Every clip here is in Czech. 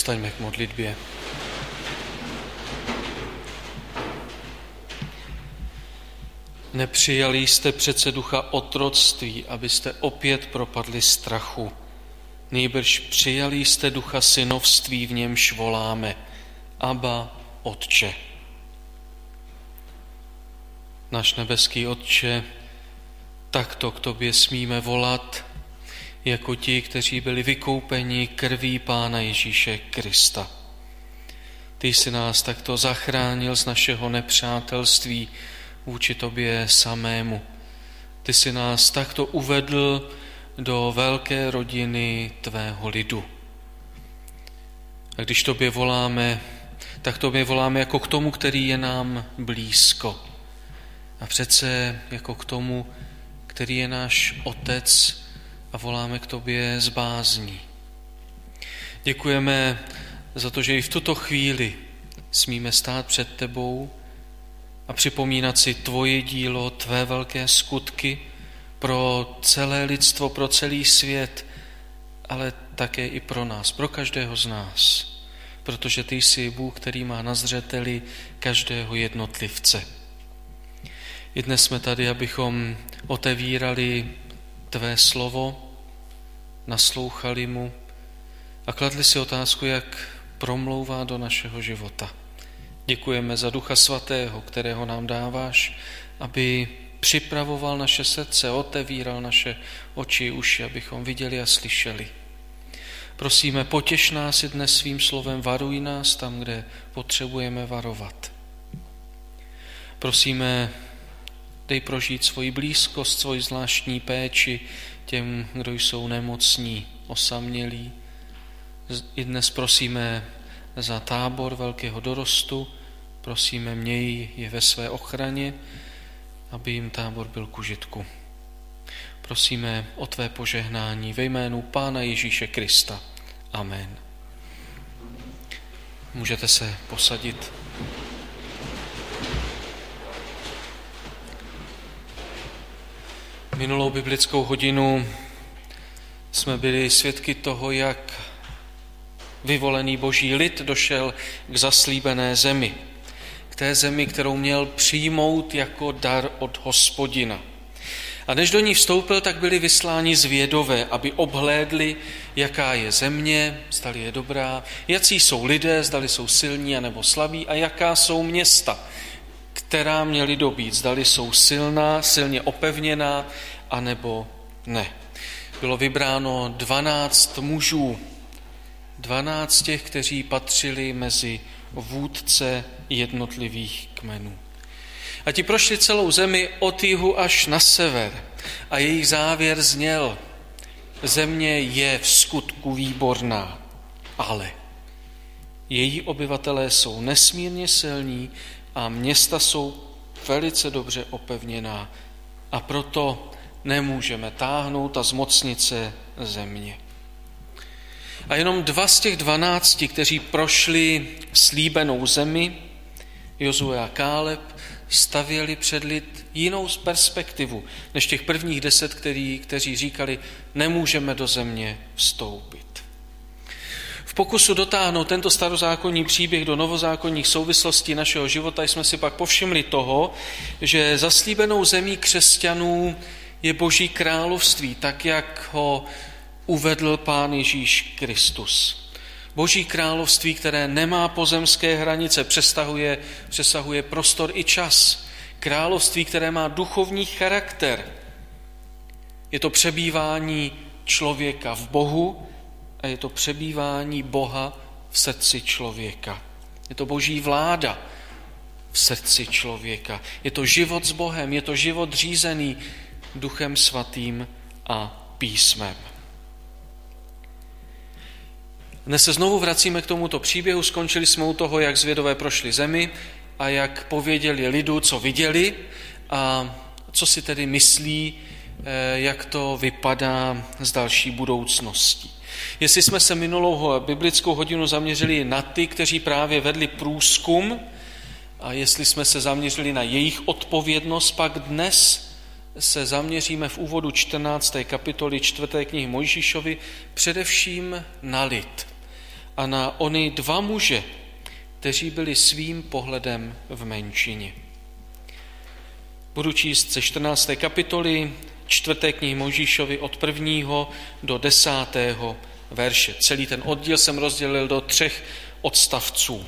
Povstaňme k modlitbě. Nepřijali jste přece ducha otroctví, abyste opět propadli strachu. Nýbrž přijali jste ducha synovství, v němž voláme: Abba, Otče. Náš nebeský Otče, takto k tobě smíme volat, jako ti, kteří byli vykoupeni krví Pána Ježíše Krista. Ty jsi nás takto zachránil z našeho nepřátelství vůči tobě samému. Ty jsi nás takto uvedl do velké rodiny tvého lidu. A když tobě voláme, tak tobě voláme jako k tomu, který je nám blízko. A přece jako k tomu, který je náš Otec, a voláme k tobě s bázní. Děkujeme za to, že i v tuto chvíli smíme stát před tebou a připomínat si tvoje dílo, tvé velké skutky pro celé lidstvo, pro celý svět, ale také i pro nás, pro každého z nás, protože ty jsi Bůh, který má na zřeteli každého jednotlivce. I dnes jsme tady, abychom otevírali tvé slovo, naslouchali mu a kladli si otázku, jak promlouvá do našeho života. Děkujeme za Ducha Svatého, kterého nám dáváš, aby připravoval naše srdce, otevíral naše oči, uši, abychom viděli a slyšeli. Prosíme, potěš nás i dnes svým slovem, varuj nás tam, kde potřebujeme varovat. Prosíme, dej prožít svoji blízkost, svoji zvláštní péči těm, kdo jsou nemocní, osamělí. I dnes prosíme za tábor velkého dorostu, prosíme, měj je ve své ochraně, aby jim tábor byl k užitku. Prosíme o tvé požehnání ve jménu Pána Ježíše Krista. Amen. Můžete se posadit. Minulou biblickou hodinu jsme byli svědky toho, jak vyvolený boží lid došel k zaslíbené zemi. K té zemi, kterou měl přijmout jako dar od Hospodina. A než do ní vstoupil, tak byli vysláni zvědové, aby obhlédli, jaká je země, zdali je dobrá, jací jsou lidé, zdali jsou silní anebo slabí a jaká jsou města, která měli dobít, zdali jsou silná, silně opevněná, anebo ne. Bylo vybráno 12 mužů, 12 těch, kteří patřili mezi vůdce jednotlivých kmenů. A ti prošli celou zemi od jihu až na sever a jejich závěr zněl: země je v skutku výborná, ale její obyvatelé jsou nesmírně silní a města jsou velice dobře opevněná a proto nemůžeme táhnout a zmocnit se země. A jenom 2 z těch 12, kteří prošli slíbenou zemi, Jozue a Káleb, stavěli před lid jinou perspektivu než těch prvních 10, kteří říkali, nemůžeme do země vstoupit. V pokusu dotáhnout tento starozákonní příběh do novozákonních souvislostí našeho života jsme si pak povšimli toho, že zaslíbenou zemí křesťanů je Boží království, tak jak ho uvedl Pán Ježíš Kristus. Boží království, které nemá pozemské hranice, přesahuje prostor i čas. Království, které má duchovní charakter. Je to přebývání člověka v Bohu a je to přebývání Boha v srdci člověka. Je to Boží vláda v srdci člověka. Je to život s Bohem, je to život řízený Duchem Svatým a písmem. Dnes se znovu vracíme k tomuto příběhu, skončili jsme u toho, jak zvědové prošli zemi a jak pověděli lidu, co viděli a co si tedy myslí, jak to vypadá s další budoucností. Jestli jsme se minulou biblickou hodinu zaměřili na ty, kteří právě vedli průzkum a jestli jsme se zaměřili na jejich odpovědnost, pak dnes se zaměříme v úvodu 14. kapitoly 4. knihy Mojžíšovi především na lid a na ony 2 muže, kteří byli svým pohledem v menšině. Budu číst ze 14. kapitoly 4. knihy Mojžíšovi od 1. do 10. verše. Celý ten oddíl jsem rozdělil do 3 odstavců.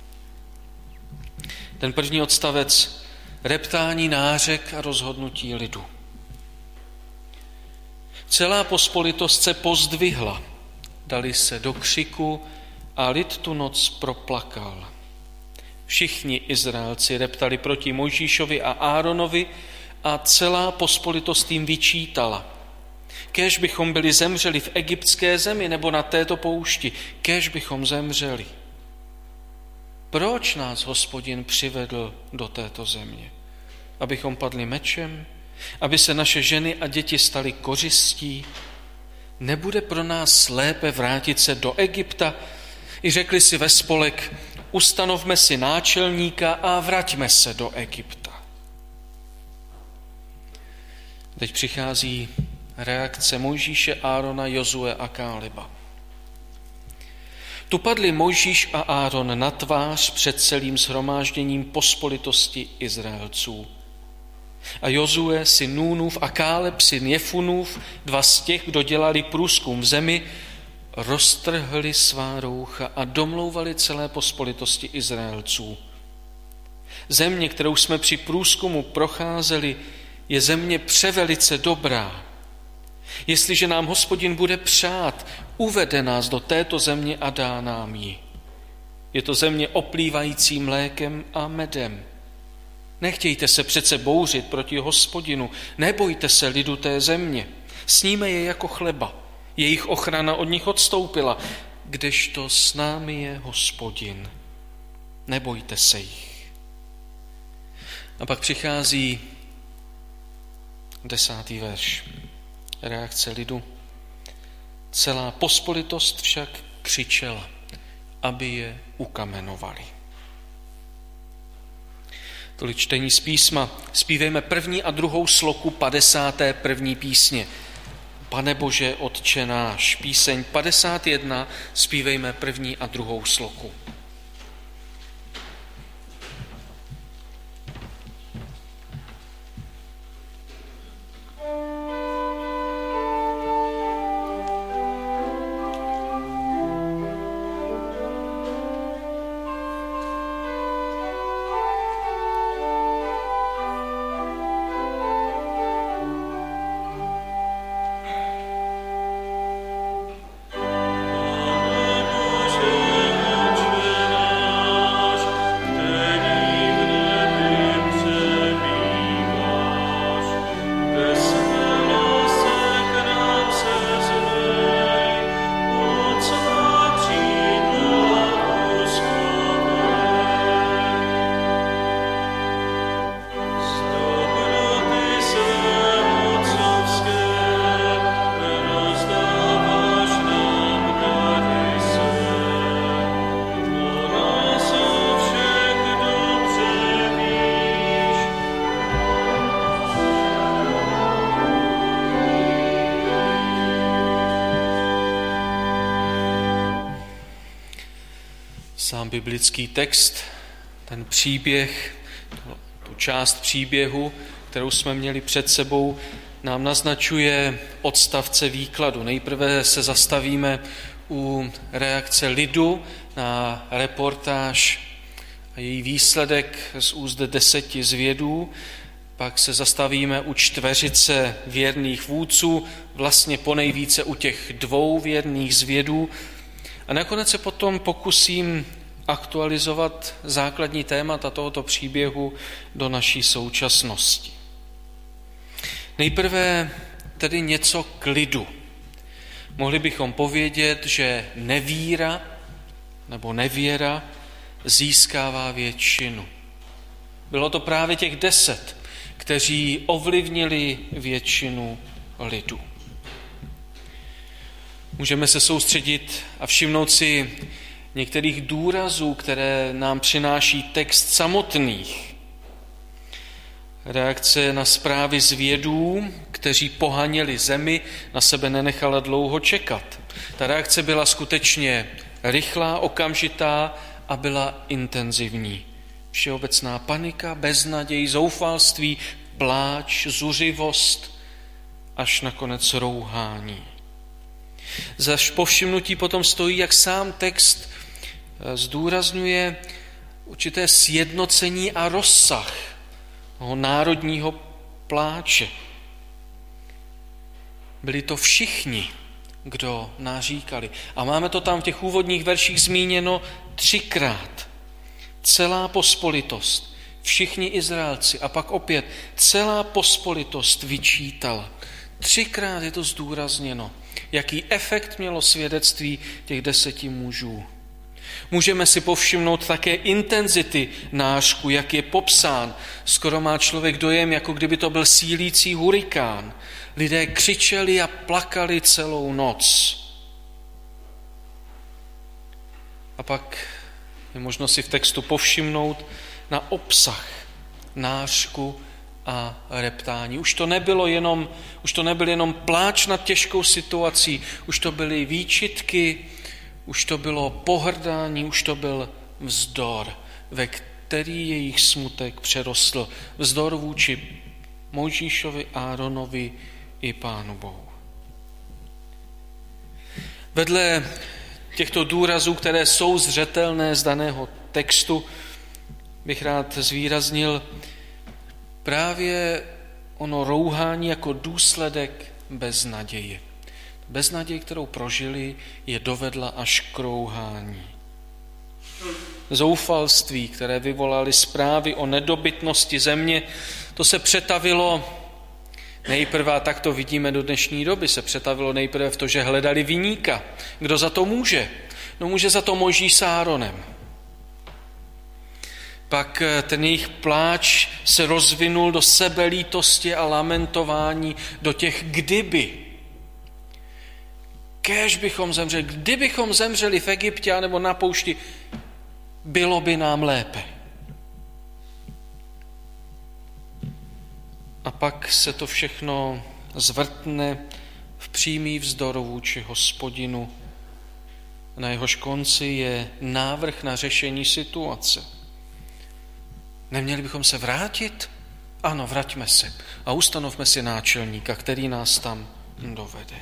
Ten první odstavec: reptání nářek a rozhodnutí lidu. Celá pospolitost se pozdvihla, dali se do křiku a lid tu noc proplakal. Všichni Izraelci reptali proti Mojžíšovi a Áronovi a celá pospolitost jim vyčítala: kéž bychom byli zemřeli v egyptské zemi nebo na této poušti, kéž bychom zemřeli. Proč nás Hospodin přivedl do této země? Abychom padli mečem? Aby se naše ženy a děti staly kořistí? Nebude pro nás lépe vrátit se do Egypta? I řekli si ve spolek: ustanovme si náčelníka a vraťme se do Egypta. Teď přichází reakce Mojžíše, Árona, Jozue a Káleba. Tu padli Mojžíš a Áron na tvář před celým shromážděním pospolitosti Izraelců. A Jozue, syn Núnův, a Káleb, syn Jefunův, 2 z těch, kdo dělali průzkum v zemi, roztrhli svá roucha a domlouvali celé pospolitosti Izraelců. Země, kterou jsme při průzkumu procházeli, je země převelice dobrá. Jestliže nám Hospodin bude přát, uvede nás do této země a dá nám ji. Je to země oplývající mlékem a medem. Nechtějte se přece bouřit proti Hospodinu, nebojte se lidu té země. Sníme je jako chleba, jejich ochrana od nich odstoupila, kdežto s námi je Hospodin. Nebojte se jich. A pak přichází 10. verš. Reakce lidu. Celá pospolitost však křičela, aby je ukamenovali. Tolik čtení z písma. Zpívejme 1. a 2. sloku 51. písně. Pane Bože, Otče náš. Píseň 51. Zpívejme 1. a 2. sloku. Sám biblický text, ten příběh, tu část příběhu, kterou jsme měli před sebou, nám naznačuje odstavce výkladu. Nejprve se zastavíme u reakce lidu na reportáž a její výsledek z úst 10 zvědů. Pak se zastavíme u 4 věrných vůdců, vlastně ponejvíce u těch 2 věrných zvědů. A nakonec se potom pokusím aktualizovat základní témata tohoto příběhu do naší současnosti. Nejprve tedy něco k lidu. Mohli bychom povědět, že nevíra nebo nevěra získává většinu. Bylo to právě těch 10, kteří ovlivnili většinu lidu. Můžeme se soustředit a všimnout si některých důrazů, které nám přináší text samotných. Reakce na zprávy zvědů, kteří pohaněli zemi, na sebe nenechala dlouho čekat. Ta reakce byla skutečně rychlá, okamžitá a byla intenzivní. Všeobecná panika, beznaděj, zoufalství, pláč, zuřivost, až nakonec rouhání. Za povšimnutí potom stojí, jak sám text zdůrazňuje určité sjednocení a rozsah toho národního pláče. Byli to všichni, kdo naříkali. A máme to tam v těch úvodních verších zmíněno 3krát. Celá pospolitost, všichni Izraelci a pak opět celá pospolitost vyčítala. 3krát je to zdůrazněno, jaký efekt mělo svědectví těch 10 mužů. Můžeme si povšimnout také intenzity nářku, jak je popsán. Skoro má člověk dojem, jako kdyby to byl sílící hurikán. Lidé křičeli a plakali celou noc. A pak je možno si v textu povšimnout na obsah nářku a reptání. Už to nebyl jenom pláč nad těžkou situací, už to byly výčitky, už to bylo pohrdání, už to byl vzdor, ve který jejich smutek přerostl. Vzdor vůči Mojžíšovi, Áronovi i Pánu Bohu. Vedle těchto důrazů, které jsou zřetelné z daného textu, bych rád zvýraznil právě ono rouhání jako důsledek beznaděje. Beznaděj, kterou prožili, je dovedla až k rouhání. Zoufalství, které vyvolaly zprávy o nedobytnosti země, to se přetavilo nejprve, a tak to vidíme do dnešní doby, se přetavilo nejprve v to, že hledali viníka. Kdo za to může? No může za to Mojžíš s Áronem. Pak ten jejich pláč se rozvinul do sebelítosti a lamentování, do těch kdyby. Kéž bychom zemřeli, kdybychom zemřeli v Egyptě nebo na poušti, bylo by nám lépe. A pak se to všechno zvrtne v přímý vzdor vůči Hospodinu. Na jehož konci je návrh na řešení situace. Neměli bychom se vrátit? Ano, vraťme se a ustanovme si náčelníka, který nás tam dovede.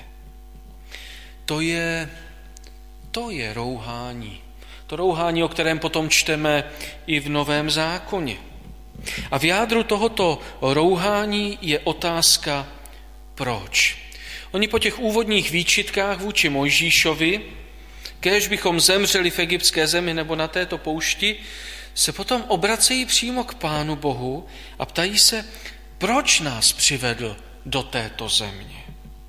To je rouhání. To rouhání, o kterém potom čteme i v Novém zákoně. A v jádru tohoto rouhání je otázka proč. Oni po těch úvodních výčitkách vůči Mojžíšovi, kéž bychom zemřeli v egyptské zemi nebo na této poušti, se potom obracejí přímo k Pánu Bohu a ptají se, proč nás přivedl do této země.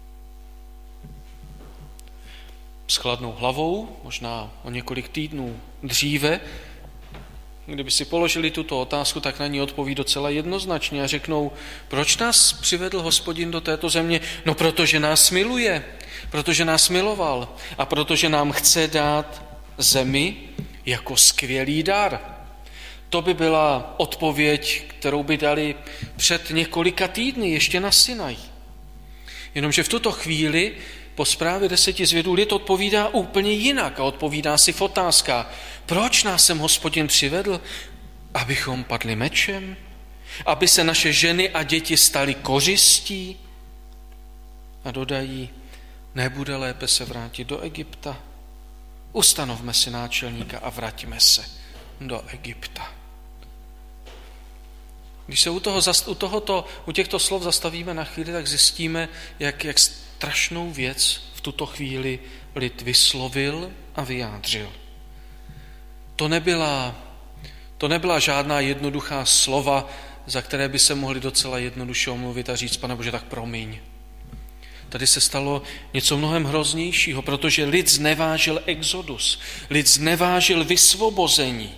S chladnou hlavou, možná o několik týdnů dříve, kdyby si položili tuto otázku, tak na ní odpoví docela jednoznačně a řeknou, proč nás přivedl Hospodin do této země? No protože nás miluje, protože nás miloval a protože nám chce dát zemi jako skvělý dar. To by byla odpověď, kterou by dali před několika týdny ještě na Sinaj. Jenomže v tuto chvíli po zprávě 10 zvědů lid odpovídá úplně jinak a odpovídá si v otázkách. Proč nás sem Hospodin přivedl? Abychom padli mečem? Aby se naše ženy a děti staly kořistí? A dodají, nebude lépe se vrátit do Egypta? Ustanovme si náčelníka a vraťme se do Egypta. Když se u těchto slov zastavíme na chvíli, tak zjistíme, jak strašnou věc v tuto chvíli lid vyslovil a vyjádřil. To nebyla žádná jednoduchá slova, za které by se mohli docela jednoduše omluvit a říct, Pane Bože, tak promiň. Tady se stalo něco mnohem hroznějšího, protože lid znevážil exodus, lid znevážil vysvobození.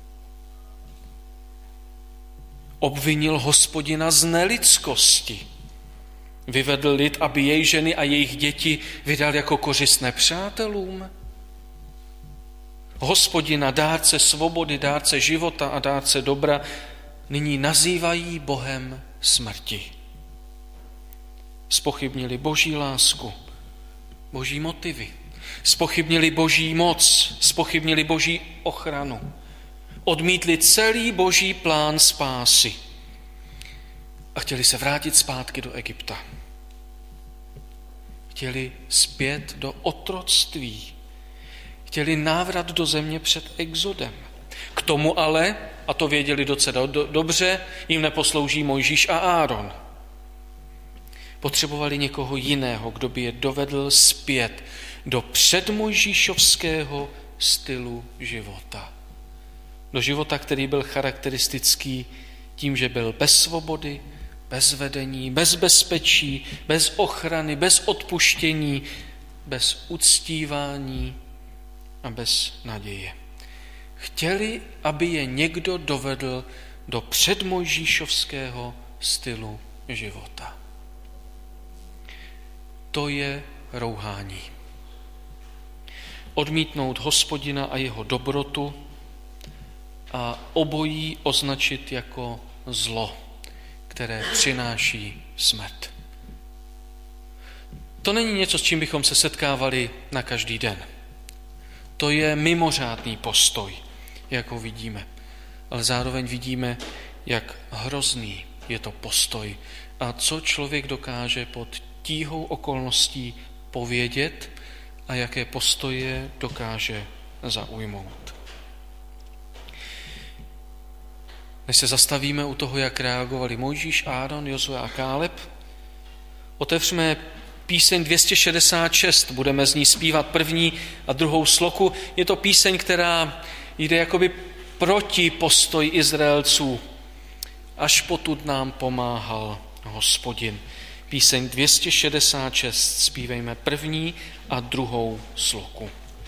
Obvinil Hospodina z nelidskosti. Vyvedl lid, aby jej ženy a jejich děti vydal jako kořist nepřátelům. Hospodina, dárce svobody, dárce života a dárce dobra, nyní nazývají Bohem smrti. Zpochybnili Boží lásku, Boží motivy Zpochybnili Boží moc, zpochybnili Boží ochranu. Odmítli celý Boží plán spásy a chtěli se vrátit zpátky do Egypta. Chtěli zpět do otroctví. Chtěli návrat do země před exodem. K tomu ale, a to věděli docela dobře, jim neposlouží Mojžíš a Áron. Potřebovali někoho jiného, kdo by je dovedl zpět do předmojžíšovského stylu života. Do života, který byl charakteristický tím, že byl bez svobody, bez vedení, bez bezpečí, bez ochrany, bez odpuštění, bez uctívání a bez naděje. Chtěli, aby je někdo dovedl do předmojžíšovského stylu života. To je rouhání. Odmítnout Hospodina a jeho dobrotu a obojí označit jako zlo, které přináší smrt. To není něco, s čím bychom se setkávali na každý den. To je mimořádný postoj, jak ho vidíme. Ale zároveň vidíme, jak hrozný je to postoj a co člověk dokáže pod tíhou okolností povědět a jaké postoje dokáže zaujmout. Než se zastavíme u toho, jak reagovali Mojžíš, Áron, Jozue a Káleb, otevřeme píseň 266, budeme z ní zpívat první a druhou sloku. Je to píseň, která jde jakoby proti postoji Izraelců. Až potud nám pomáhal Hospodin. Píseň 266, zpívejme první a druhou sloku.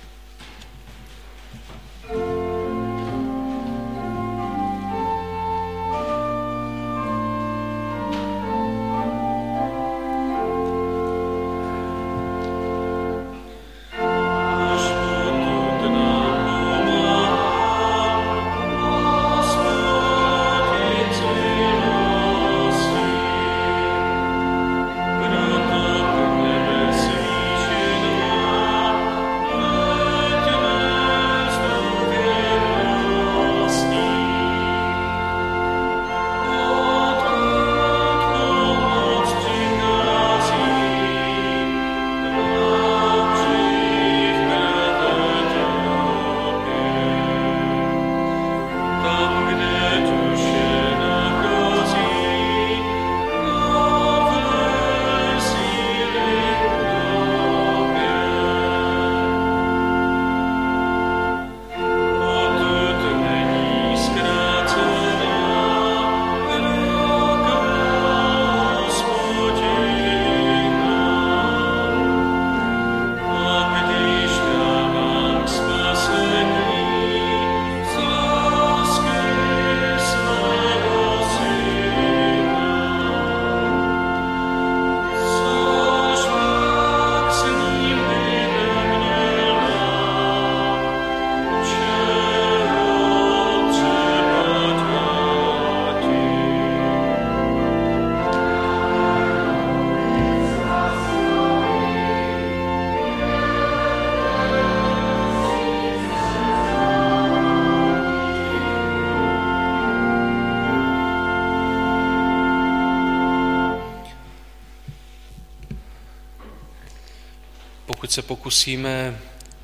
Pokud se pokusíme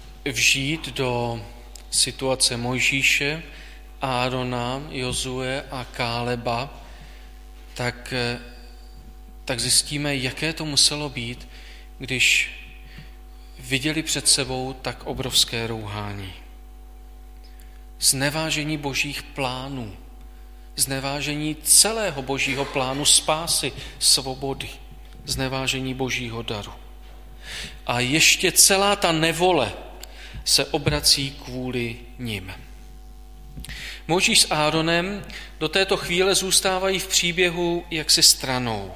vžít do situace Mojžíše, Árona, Jozue a Káleba, tak zjistíme, jaké to muselo být, když viděli před sebou tak obrovské rouhání. Znevážení božích plánů, znevážení celého božího plánu spásy, svobody, znevážení božího daru. A ještě celá ta nevole se obrací kvůli nim. Mojžíš s Áronem do této chvíle zůstávají v příběhu jaksi stranou.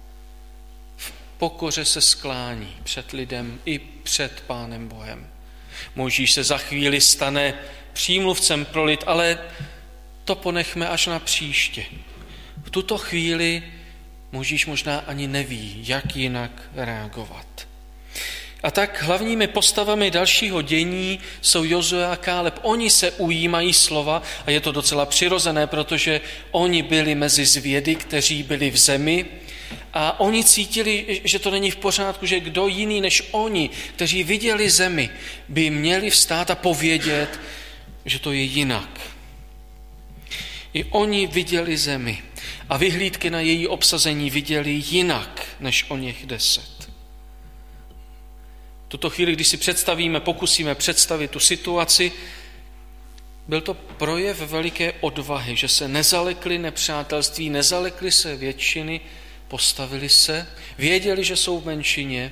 V pokoře se sklání před lidem i před Pánem Bohem. Mojžíš se za chvíli stane přímluvcem pro lid, ale to ponechme až na příště. V tuto chvíli Mojžíš možná ani neví, jak jinak reagovat. A tak hlavními postavami dalšího dění jsou Jozue a Káleb. Oni se ujímají slova a je to docela přirozené, protože oni byli mezi zvědy, kteří byli v zemi a oni cítili, že to není v pořádku, že kdo jiný než oni, kteří viděli zemi, by měli vstát a povědět, že to je jinak. I oni viděli zemi a vyhlídky na její obsazení viděli jinak než o něch 10. V tuto chvíli, když si pokusíme představit tu situaci, byl to projev veliké odvahy, že se nezalekli nepřátelství, nezalekli se většiny, postavili se, věděli, že jsou v menšině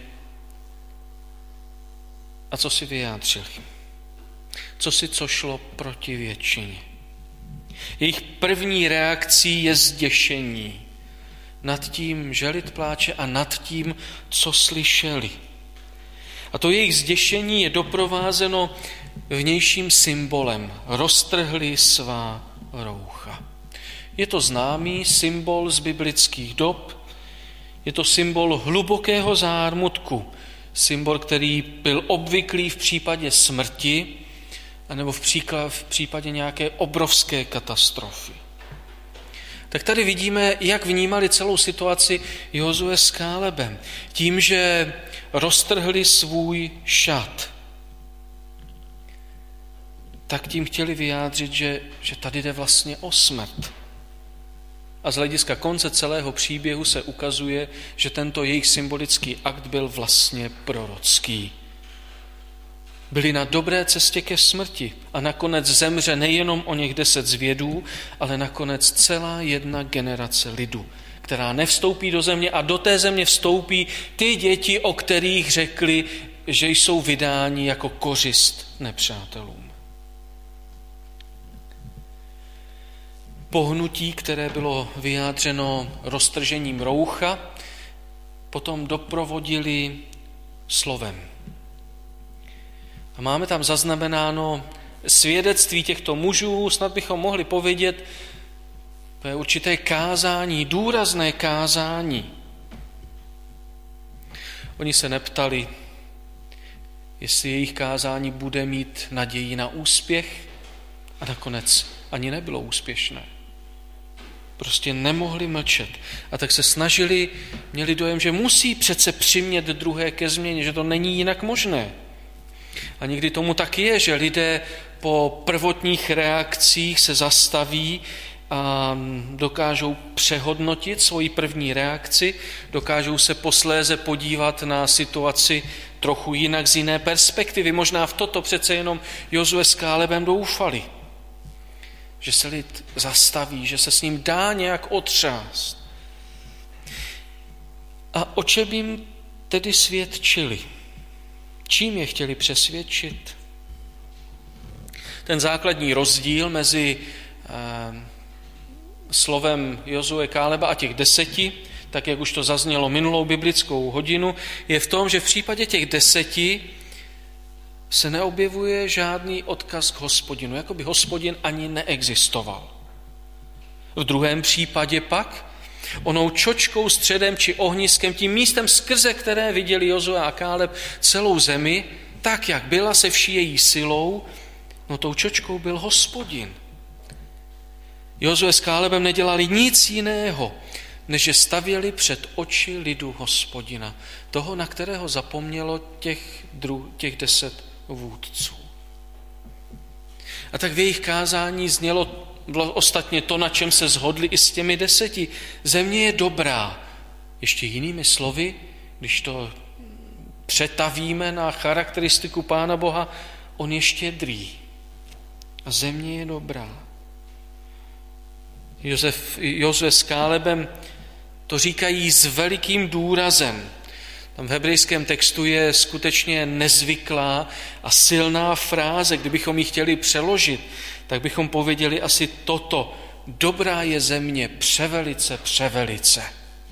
a co si vyjádřili. Co šlo proti většině. Jejich první reakcí je zděšení nad tím želit pláče a nad tím, co slyšeli. A to jejich zděšení je doprovázeno vnějším symbolem. Roztrhli svá roucha. Je to známý symbol z biblických dob, je to symbol hlubokého zármutku, symbol, který byl obvyklý v případě smrti, anebo v případě nějaké obrovské katastrofy. Tak tady vidíme, jak vnímali celou situaci Jozue s Kálebem. Tím, že roztrhli svůj šat, tak tím chtěli vyjádřit, že tady jde vlastně o smrt. A z hlediska konce celého příběhu se ukazuje, že tento jejich symbolický akt byl vlastně prorocký. Byli na dobré cestě ke smrti a nakonec zemře nejenom o něch 10 zvědů, ale nakonec celá jedna generace lidu, která nevstoupí do země a do té země vstoupí ty děti, o kterých řekli, že jsou vydáni jako kořist nepřátelům. Pohnutí, které bylo vyjádřeno roztržením roucha, potom doprovodili slovem. A máme tam zaznamenáno svědectví těchto mužů, snad bychom mohli povědět, to je určité kázání, důrazné kázání. Oni se neptali, jestli jejich kázání bude mít naději na úspěch a nakonec ani nebylo úspěšné. Prostě nemohli mlčet. A tak se snažili, měli dojem, že musí přece přimět druhé ke změně, že to není jinak možné. A někdy tomu tak je, že lidé po prvotních reakcích se zastaví a dokážou přehodnotit svoji první reakci, dokážou se posléze podívat na situaci trochu jinak z jiné perspektivy. Možná v toto přece jenom Jozue s Kálebem doufali. Že se lid zastaví, že se s ním dá nějak otřást. A o čem jim tedy svědčili? Čím je chtěli přesvědčit? Ten základní rozdíl mezi slovem Jozue, Káleba a těch 10, tak jak už to zaznělo minulou biblickou hodinu, je v tom, že v případě těch 10 se neobjevuje žádný odkaz k Hospodinu, jako by Hospodin ani neexistoval. V druhém případě pak onou čočkou, středem či ohniskem, tím místem, skrze které viděli Jozue a Káleb celou zemi, tak, jak byla se vší její silou, no tou čočkou byl Hospodin. Jozue s Kálebem nedělali nic jiného, než že stavěli před oči lidu Hospodina, toho, na kterého zapomnělo těch 10 vůdců. A tak v jejich kázání znělo ostatně to, na čem se shodli i s těmi 10. Země je dobrá. Ještě jinými slovy, když to přetavíme na charakteristiku Pána Boha, on je štědrý. A země je dobrá. Jozue s Kálebem to říkají s velikým důrazem. Tam v hebrejském textu je skutečně nezvyklá a silná fráze. Kdybychom ji chtěli přeložit, tak bychom pověděli asi toto. Dobrá je země převelice, převelice.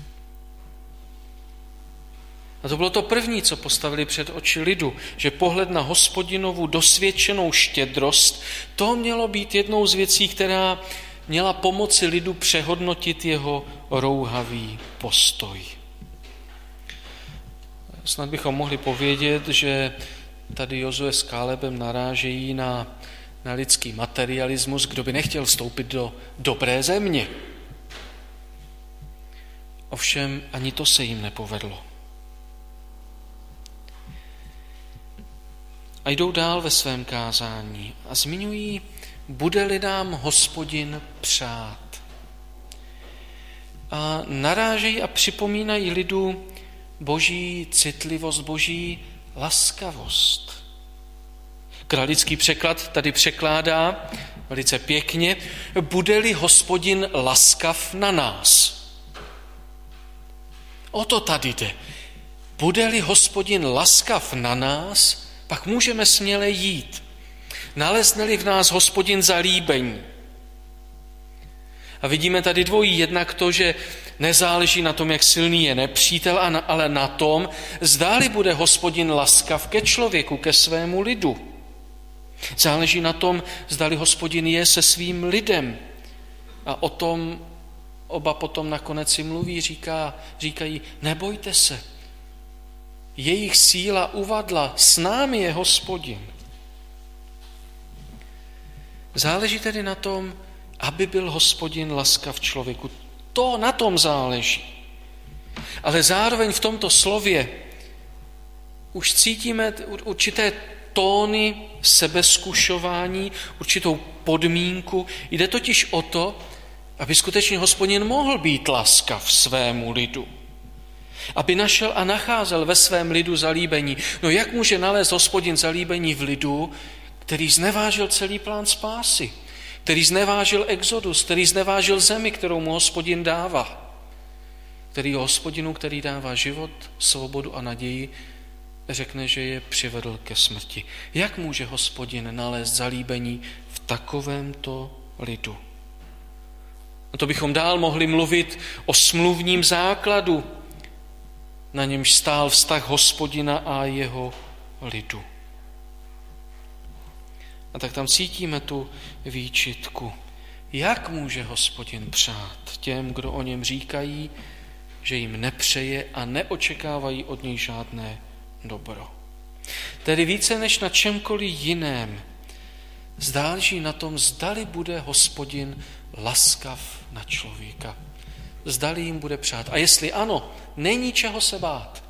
A to bylo to první, co postavili před oči lidu, že pohled na Hospodinovu dosvědčenou štědrost, to mělo být jednou z věcí, která měla pomoci lidu přehodnotit jeho rouhavý postoj. Snad bychom mohli povědět, že tady Jozue s Kálebem narážejí na lidský materialismus, kdo by nechtěl vstoupit do dobré země. Ovšem ani to se jim nepovedlo. A jdou dál ve svém kázání a zmiňují, bude-li nám Hospodin přát. A narážejí a připomínají lidu boží citlivost, boží laskavost. Kralický překlad tady překládá velice pěkně, bude-li Hospodin laskav na nás. O to tady jde. Bude-li Hospodin laskav na nás, pak můžeme směle jít. Nalezne-li v nás Hospodin zalíbení. A vidíme tady dvojí, jednak to, že nezáleží na tom, jak silný je nepřítel, ale na tom, zdáli bude Hospodin laskav ke člověku, ke svému lidu. Záleží na tom, zdali Hospodin je se svým lidem. A o tom oba potom nakonec si mluví, říkají, nebojte se, jejich síla uvadla, s námi je Hospodin. Záleží tedy na tom, aby byl Hospodin laskav člověku. To na tom záleží. Ale zároveň v tomto slově už cítíme určité tóny sebezkušování, určitou podmínku. Jde totiž o to, aby skutečně Hospodin mohl být laskav svému lidu. Aby našel a nacházel ve svém lidu zalíbení. No jak může nalézt Hospodin zalíbení v lidu, který znevážil celý plán spásy, který znevážil exodus, který znevážil zemi, kterou mu Hospodin dává, který Hospodinu, který dává život, svobodu a naději, řekne, že je přivedl ke smrti. Jak může Hospodin nalézt zalíbení v takovémto lidu? A to bychom dál mohli mluvit o smluvním základu, na němž stál vztah Hospodina a jeho lidu. A tak tam cítíme tu výčitku. Jak může Hospodin přát těm, kdo o něm říkají, že jim nepřeje a neočekávají od něj žádné dobro? Tedy více než na čemkoliv jiném záleží na tom, zdali bude Hospodin laskav na člověka. Zdali jim bude přát. A jestli ano, není čeho se bát.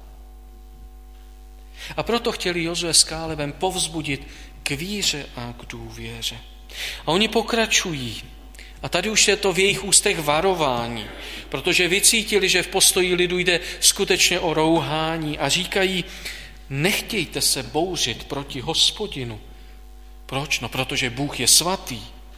A proto chtěli Jozue s Kálebem povzbudit k víře a k důvěře. A oni pokračují. A tady už je to v jejich ústech varování, protože vycítili, že v postoji lidu jde skutečně o rouhání a říkají, nechtějte se bouřit proti Hospodinu. Proč? No, protože Bůh je svatý.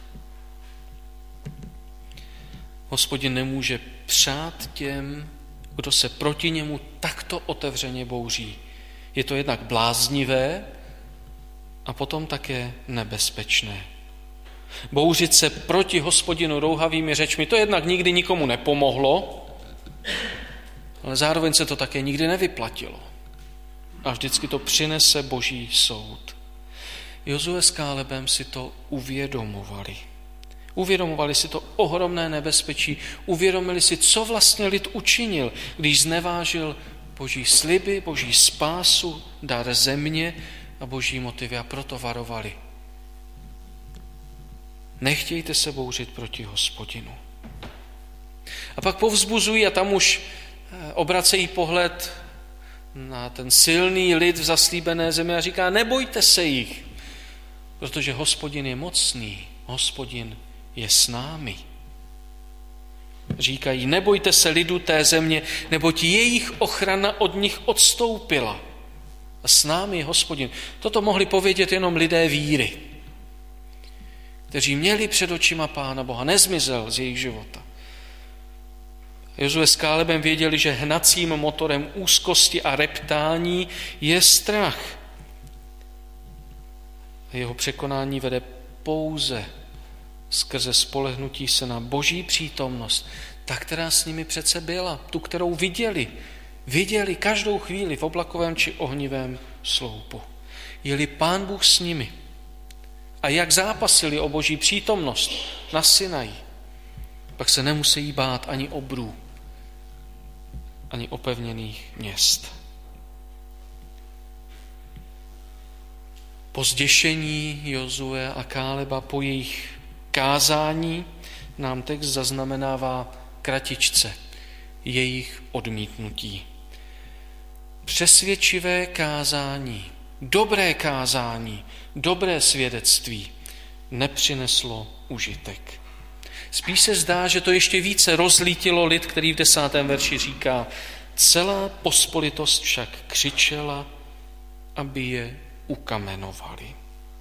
Hospodin nemůže přát těm, kdo se proti němu takto otevřeně bouří. Je to jednak bláznivé a potom také nebezpečné. Bouřit se proti Hospodinu rouhavými řečmi, to jednak nikdy nikomu nepomohlo, ale zároveň se to také nikdy nevyplatilo. A vždycky to přinese Boží soud. Jozue s Kálebem si to uvědomovali. Uvědomovali si to ohromné nebezpečí, uvědomili si, co vlastně lid učinil, když znevážil Boží sliby, Boží spásu, dar země a Boží motivy, a proto varovali. Nechtějte se bouřit proti Hospodinu. A pak povzbuzují a tam už obracejí pohled na ten silný lid v zaslíbené zemi a říká, nebojte se jich, protože Hospodin je mocný, Hospodin je s námi. Říkají, nebojte se lidu té země, neboť jejich ochrana od nich odstoupila. A s námi je Hospodin. Toto mohli povědět jenom lidé víry, kteří měli před očima Pána Boha, nezmizel z jejich života. Jozue s Kálebem věděli, že hnacím motorem úzkosti a reptání je strach. A jeho překonání vede pouze skrze spolehnutí se na Boží přítomnost, ta, která s nimi přece byla, tu, kterou viděli každou chvíli v oblakovém či ohnivém sloupu. Je-li Pán Bůh s nimi a jak zápasili o Boží přítomnost na Sinaji, pak se nemusí bát ani obrů, ani opevněných měst. Po zděšení Jozue a Káleba, po jejich kázání, nám text zaznamenává kratičce jejich odmítnutí. Přesvědčivé kázání, dobré svědectví nepřineslo užitek. Spíš se zdá, že to ještě více rozlítilo lid, který v 10. verši říká: celá pospolitost však křičela, aby je ukamenovali.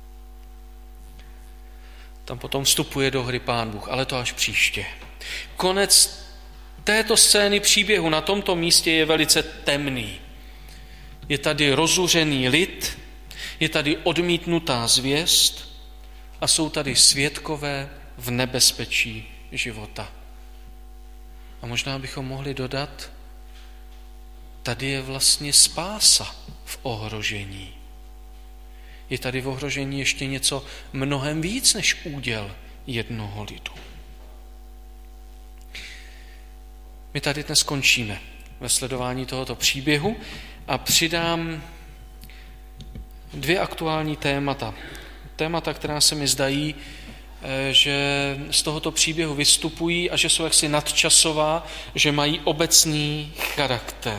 Tam potom vstupuje do hry Pán Bůh, ale to až příště. Konec této scény příběhu na tomto místě je velice temný. Je tady rozuřený lid, je tady odmítnutá zvěst a jsou tady svědkové v nebezpečí života. A možná bychom mohli dodat, tady je vlastně spása v ohrožení. Je tady v ohrožení ještě něco mnohem víc než úděl jednoho lidu. My tady dnes skončíme ve sledování tohoto příběhu a přidám 2 aktuální témata. Témata, která se mi zdají, že z tohoto příběhu vystupují a že jsou jaksi nadčasová, že mají obecný charakter.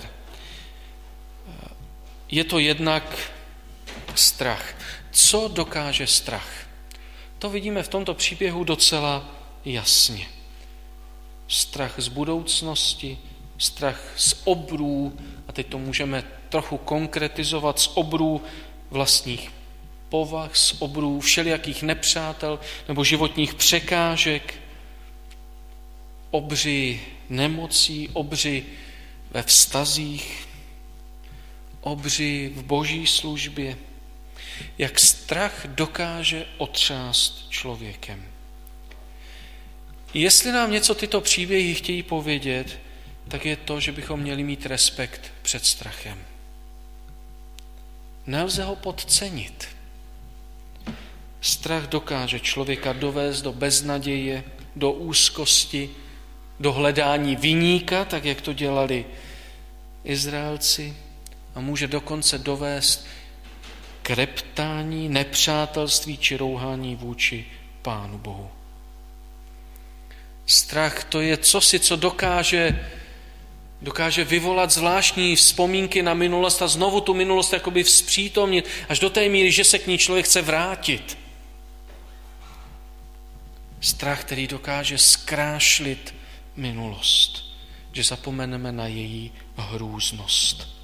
Je to jednak strach. Co dokáže strach? To vidíme v tomto příběhu docela jasně. Strach z budoucnosti, strach z obrů, a teď to můžeme trochu konkretizovat, z obrů vlastních povah, z obrů všelijakých nepřátel nebo životních překážek, obři nemocí, obři ve vztazích, obři v boží službě. Jak strach dokáže otřást člověkem. Jestli nám něco tyto příběhy chtějí povědět, tak je to, že bychom měli mít respekt před strachem. Nelze ho podcenit. Strach dokáže člověka dovést do beznaděje, do úzkosti, do hledání viníka, tak jak to dělali Izraelci, a může dokonce dovést k reptání, nepřátelství či rouhání vůči Pánu Bohu. Strach to je cosi, co dokáže vyvolat zvláštní vzpomínky na minulost a znovu tu minulost jakoby vzpřítomnit až do té míry, že se k ní člověk chce vrátit. Strach, který dokáže zkrášlit minulost, že zapomeneme na její hrůznost.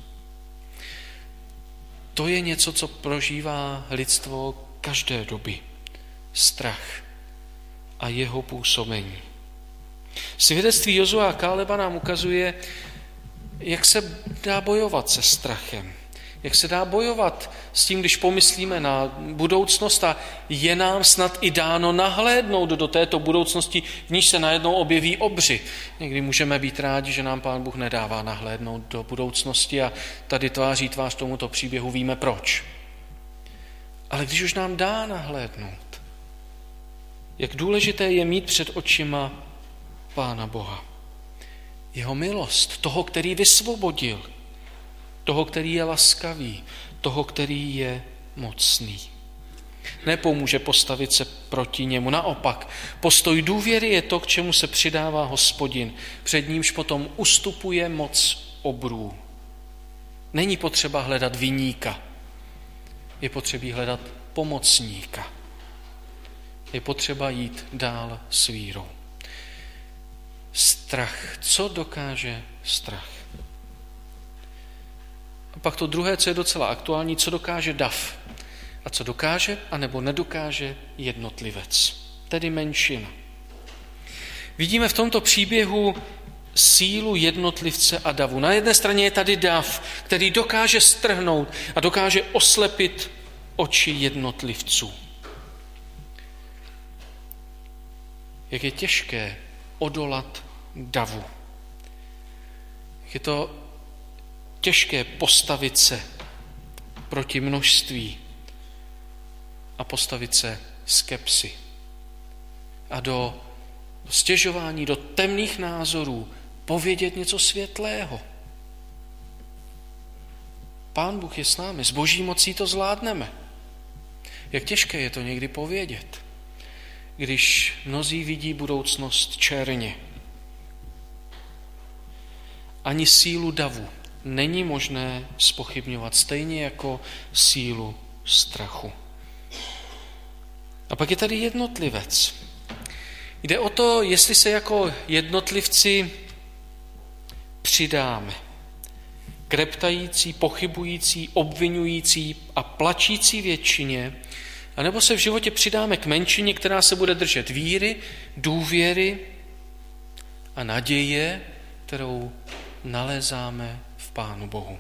To je něco, co prožívá lidstvo každé doby. Strach a jeho působení. Svědectví Jozua a Káleba nám ukazuje, jak se dá bojovat se strachem. Jak se dá bojovat s tím, když pomyslíme na budoucnost a je nám snad i dáno nahlédnout do této budoucnosti, v níž se najednou objeví obři. Někdy můžeme být rádi, že nám Pán Bůh nedává nahlédnout do budoucnosti a tady tváří tvář tomuto příběhu víme proč. Ale když už nám dá nahlédnout, jak důležité je mít před očima Pána Boha. Jeho milost, toho, který vysvobodil, toho, který je laskavý, toho, který je mocný. Nepomůže postavit se proti němu. Naopak, postoj důvěry je to, k čemu se přidává Hospodin. Před nímž potom ustupuje moc obrů. Není potřeba hledat viníka. Je potřeba hledat pomocníka. Je potřeba jít dál s vírou. Strach. Co dokáže strach? A pak to druhé, co je docela aktuální, co dokáže dav. A co dokáže, anebo nedokáže jednotlivec, tedy menšina. Vidíme v tomto příběhu sílu jednotlivce a davu. Na jedné straně je tady dav, který dokáže strhnout a dokáže oslepit oči jednotlivců. Jak je těžké odolat davu. Jak je to těžké postavit se proti množství a postavit se skepsi a do stěžování, do temných názorů povědět něco světlého. Pán Bůh je s námi, s boží mocí to zvládneme. Jak těžké je to někdy povědět, když mnozí vidí budoucnost černě. Ani sílu davu není možné zpochybňovat, stejně jako sílu strachu. A pak je tady jednotlivec. Jde o to, jestli se jako jednotlivci přidáme k reptající, pochybující, obvinující a plačící většině, anebo se v životě přidáme k menšině, která se bude držet víry, důvěry a naděje, kterou nalézáme v Pánu Bohu.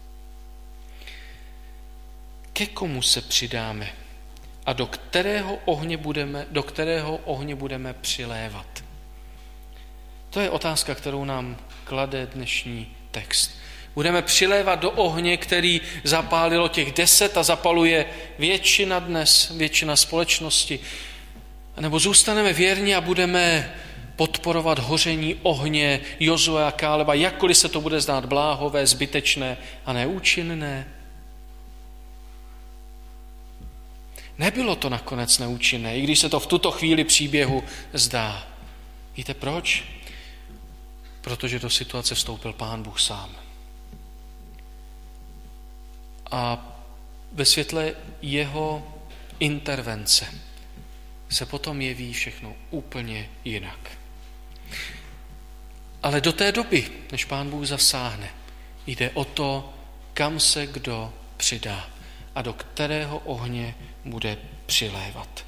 Ke komu se přidáme a do kterého ohně budeme přilévat? To je otázka, kterou nám klade dnešní text. Budeme přilévat do ohně, který zapálilo těch 10 a zapaluje většina společnosti. Nebo zůstaneme věrní a budeme podporovat hoření ohně Jozue a Káleba, jakkoliv se to bude zdát bláhové, zbytečné a neúčinné. Nebylo to nakonec neúčinné, i když se to v tuto chvíli příběhu zdá. Víte proč? Protože do situace vstoupil Pán Bůh sám. A ve světle jeho intervence se potom jeví všechno úplně jinak. Ale do té doby, než Pán Bůh zasáhne, jde o to, kam se kdo přidá a do kterého ohně bude přilévat.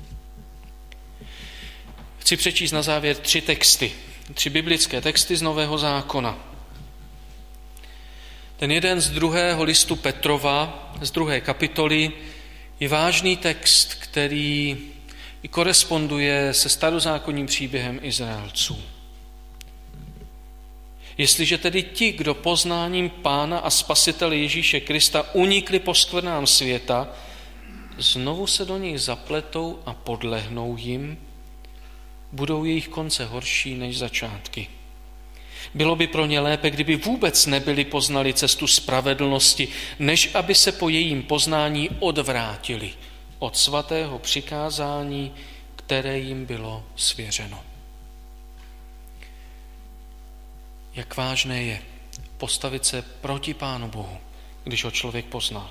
Chci přečíst na závěr 3 biblické texty z Nového zákona. Ten jeden z 2. listu Petrova, z 2. kapitoly, je vážný text, který i koresponduje se starozákonním příběhem Izraelců. Jestliže tedy ti, kdo poznáním Pána a Spasitele Ježíše Krista unikli poskvrnám světa, znovu se do nich zapletou a podlehnou jim, budou jejich konce horší než začátky. Bylo by pro ně lépe, kdyby vůbec nebyli poznali cestu spravedlnosti, než aby se po jejím poznání odvrátili od svatého přikázání, které jim bylo svěřeno. Jak vážné je postavit se proti Pánu Bohu, když ho člověk poznal.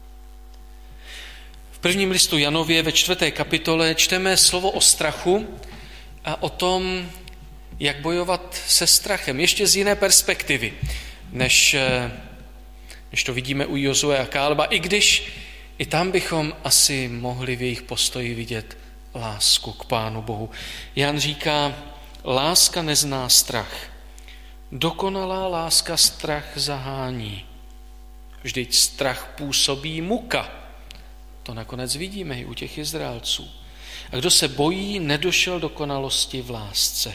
V 1. listu Janově ve 4. kapitole čteme slovo o strachu a o tom, jak bojovat se strachem, ještě z jiné perspektivy, než to vidíme u Jozue a Káleba, i když i tam bychom asi mohli v jejich postoji vidět lásku k Pánu Bohu. Jan říká, láska nezná strach. Dokonalá láska strach zahání. Vždyť strach působí muka. To nakonec vidíme i u těch Izraelců. A kdo se bojí, nedošel dokonalosti v lásce.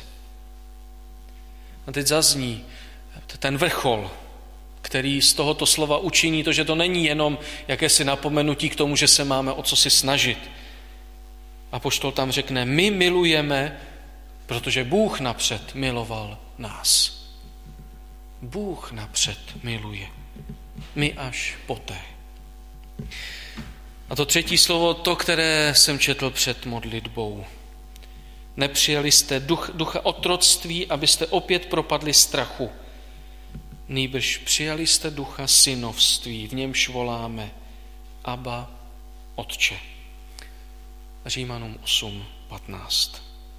A teď zazní ten vrchol, který z tohoto slova učiní to, že to není jenom jakési napomenutí k tomu, že se máme o co si snažit. Apoštol tam řekne, my milujeme, protože Bůh napřed miloval nás. Bůh napřed miluje. My až poté. A to 3. slovo, to, které jsem četl před modlitbou. Nepřijali jste ducha otroctví, abyste opět propadli strachu. Nýbrž přijali jste ducha synovství, v němž voláme Abba, Otče. Římanům 8:15.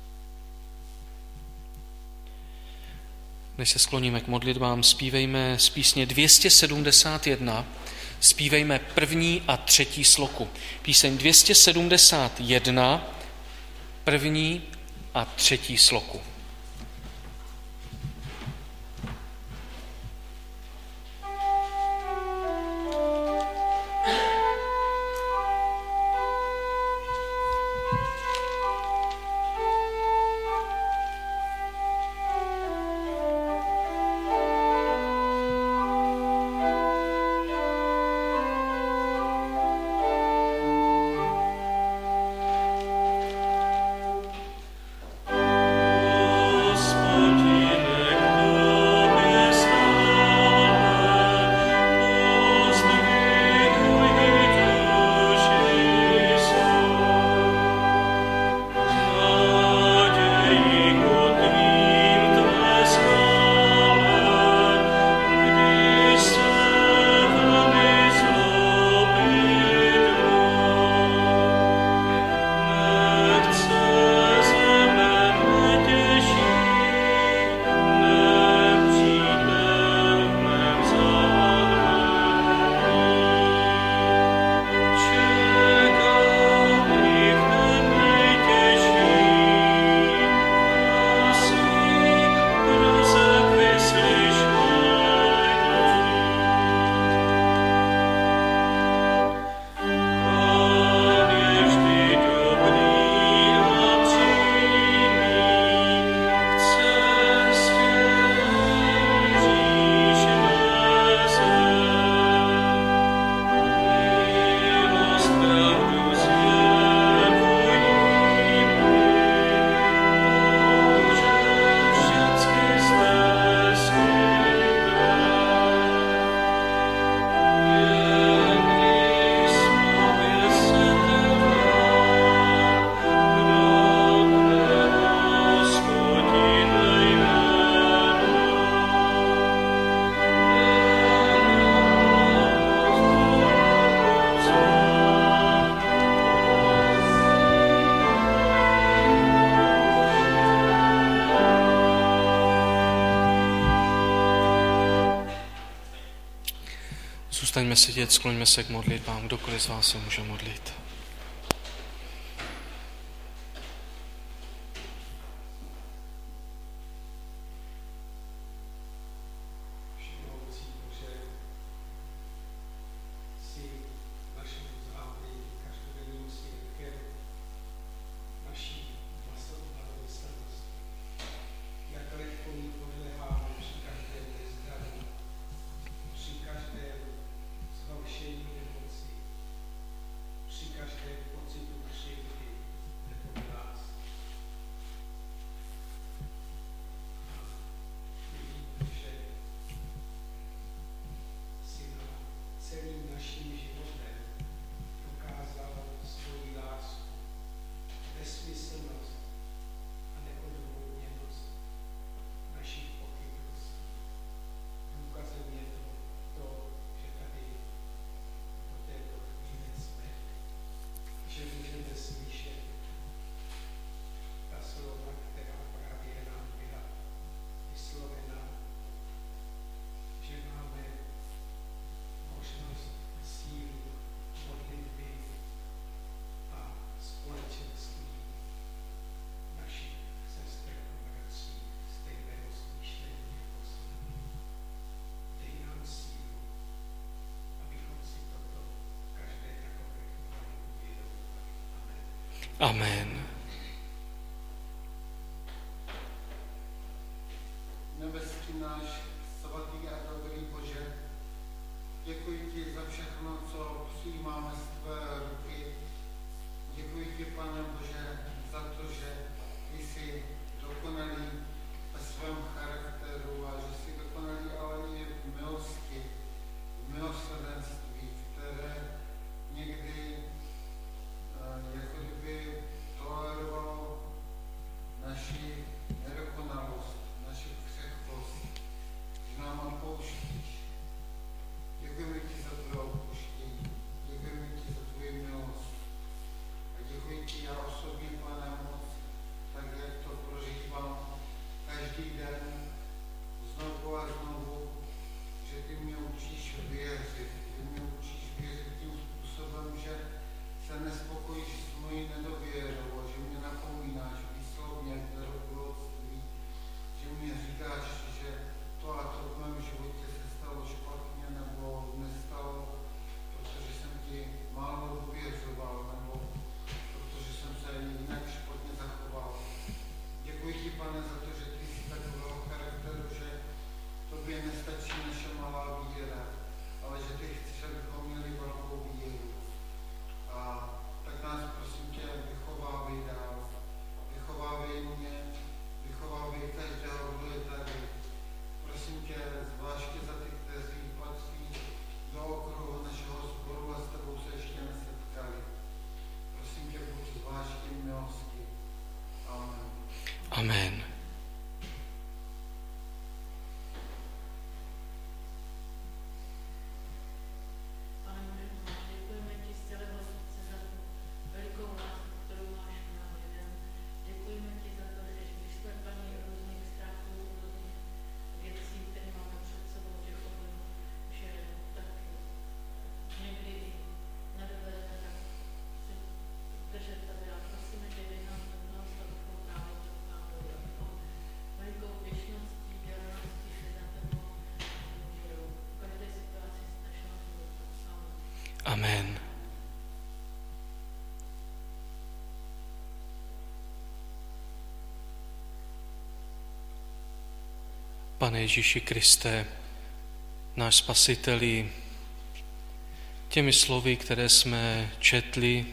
Než se skloníme k modlitbám, zpívejme z písně 271, zpívejme 1. a 3. sloku. Píseň 271, 1. a 3. sloku. Povstaňme sedět, skloňme se k modlitbám, kdokoliv z vás se může modlit. Amen. Nebeský náš svatý a dobrý Bože, děkuji ti za všechno, co přijímáme z tvé ruky. Děkuji ti, Pane Bože, za to, že ty jsi dokonalý ve svém charakteru a že jsi dokonalý ale i v milosti, v milosrdenství, které někdy jako kdyby tolerovalo naši nedokonalost, naši křehkost, že nám odpouštíš. Děkujeme ti za tvé odpuštění, děkujeme ti za tvoji milost a děkuji ti já osobně, Pane, moc, tak jak to prožívám každý den znovu a znovu, že ty mě učíš věřit, ty mě učíš věřit tím způsobem, že se nespokojíš s mojí nedověrou a že mě napomínáš výslovně v proroctví, že mě říkáš, že to a to v mém životě se stalo špatně nebo nestalo, protože jsem ti málo důvěřoval nebo protože jsem se jinak špatně zachoval. Děkuji ti, Pane, za to, že ty jsi takového charakteru, že tobě nestačí naše malá víra, ale že ty chceš, abychom měli velkou víru. A tak nás, prosím tě, vychovávej dál. Vychovávej mě, vychovávej každého, kdo je tady. Prosím tě, zvláště za ty, kteří patří do okruhu našeho sboru a s tebou se ještě nesetkali. Prosím tě, buď zvláště milosti. Amen. Amen. Amen. Pane Ježíši Kriste, náš Spasiteli, těmi slovy, které jsme četli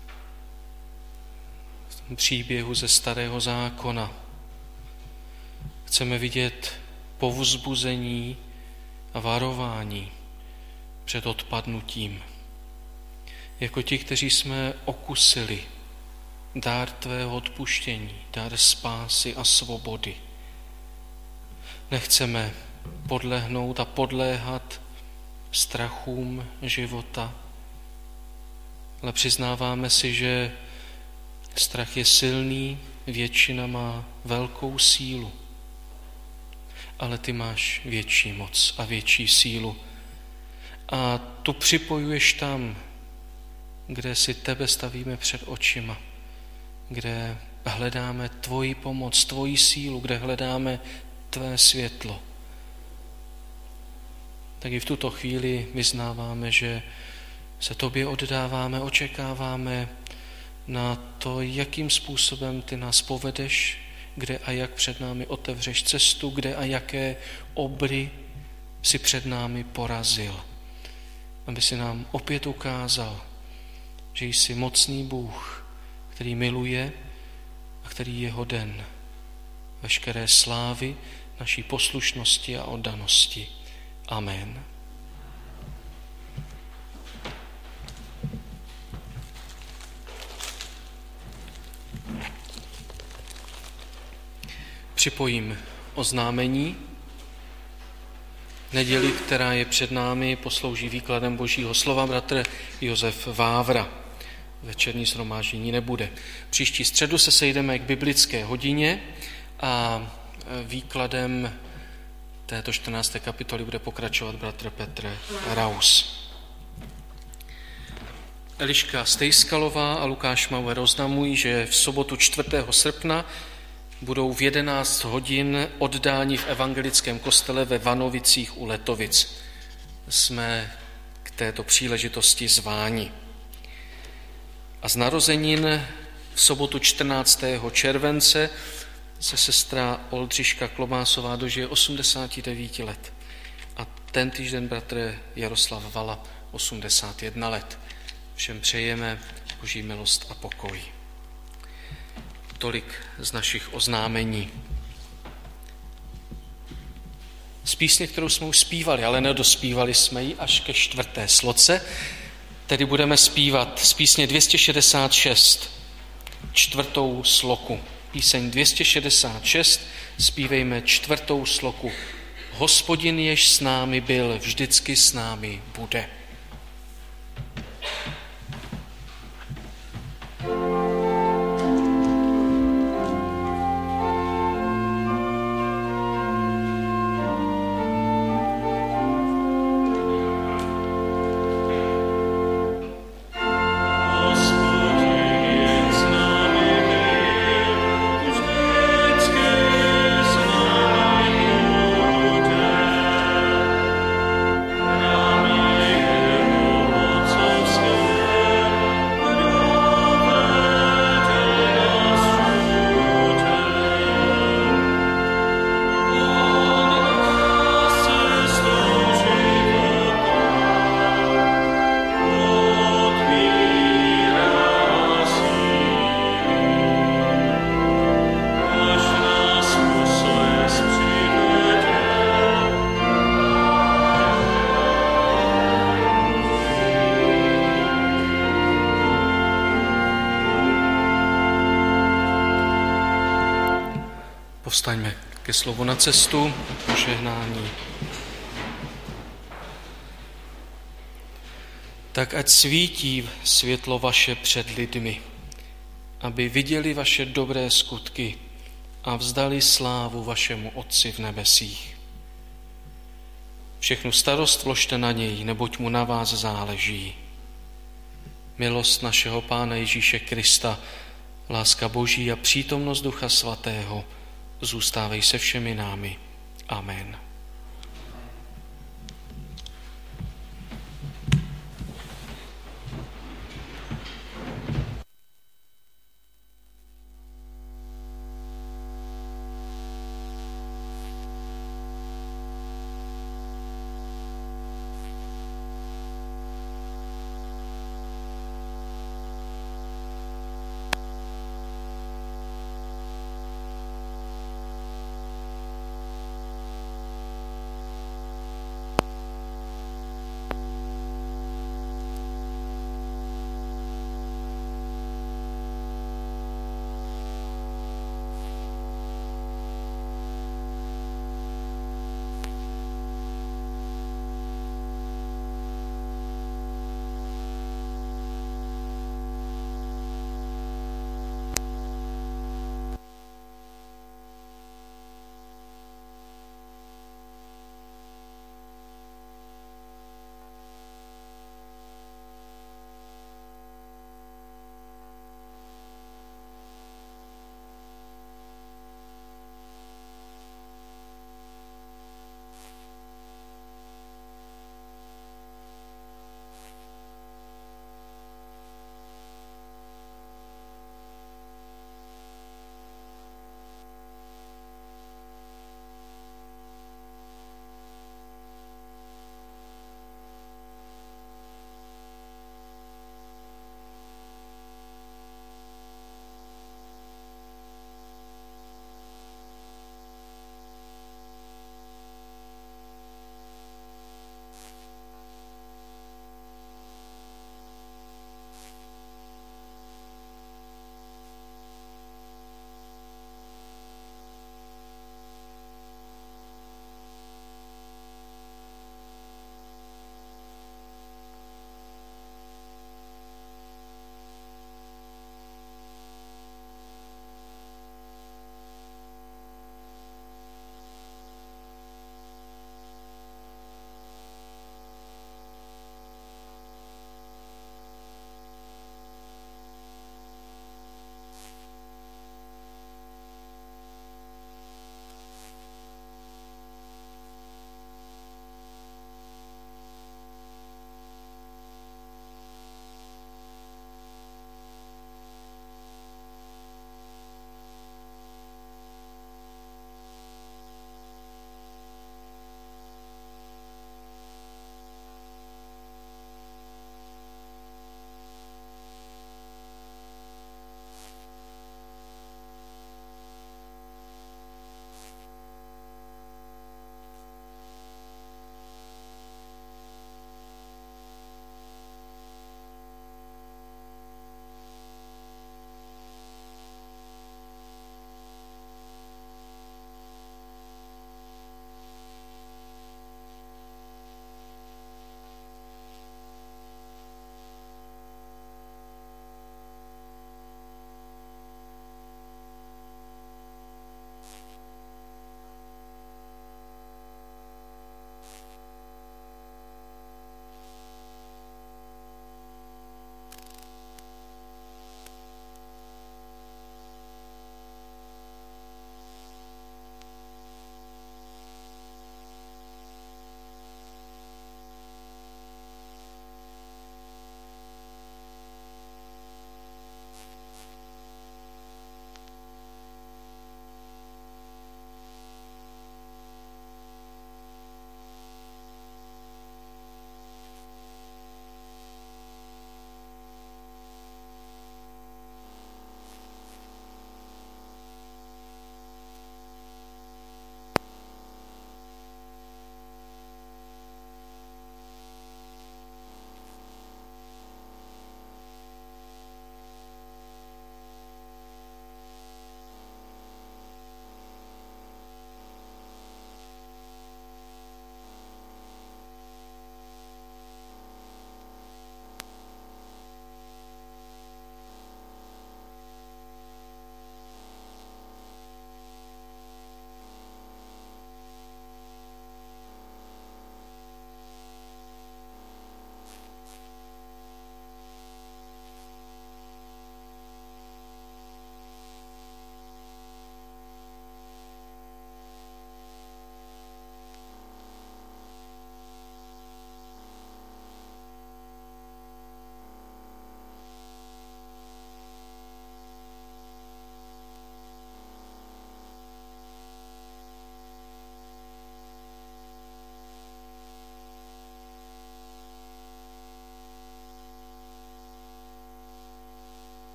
v tom příběhu ze Starého zákona, chceme vidět povzbuzení a varování před odpadnutím. Jako ti, kteří jsme okusili dár tvého odpuštění, dár spásy a svobody. Nechceme podlehnout a podléhat strachům života, ale přiznáváme si, že strach je silný, většina má velkou sílu, ale ty máš větší moc a větší sílu. a tu připojuješ tam, kde si tebe stavíme před očima, kde hledáme tvoji pomoc, tvoji sílu, kde hledáme tvé světlo. Tak i v tuto chvíli vyznáváme, že se tobě oddáváme, očekáváme na to, jakým způsobem ty nás povedeš, kde a jak před námi otevřeš cestu, kde a jaké obry si před námi porazil. Aby si nám opět ukázal, že jsi mocný Bůh, který miluje a který je hoden veškeré slávy, naší poslušnosti a oddanosti. Amen. Připojím oznámení. Neděli, která je před námi, poslouží výkladem Božího slova bratr Josef Vávra. Večerní shromáždění nebude. Příští středu se sejdeme k biblické hodině a výkladem této 14. kapitoly bude pokračovat bratr Petr Raus. Eliška Stejskalová a Lukáš Mauer oznamují, že v sobotu 4. srpna budou v 11 hodin oddáni v evangelickém kostele ve Vanovicích u Letovic. Jsme k této příležitosti zváni. A z narozenin v sobotu 14. července se sestra Oldřiška Klobásová dožije 89 let. A ten týden bratr Jaroslav Vala 81 let. Všem přejeme Boží milost a pokoj. Tolik z našich oznámení. Z písně, kterou jsme už zpívali, ale nedospívali jsme ji až ke 4. sloce, tedy budeme zpívat z písně 266, 4. sloku. Píseň 266, zpívejme 4. sloku. Hospodin, jež s námi byl, vždycky s námi bude. Povstaňme ke slovu na cestu, požehnání. Tak ať svítí světlo vaše před lidmi, aby viděli vaše dobré skutky a vzdali slávu vašemu Otci v nebesích. Všechnu starost vložte na něj, neboť mu na vás záleží. Milost našeho Pána Ježíše Krista, láska Boží a přítomnost Ducha Svatého zůstávej se všemi námi. Amen.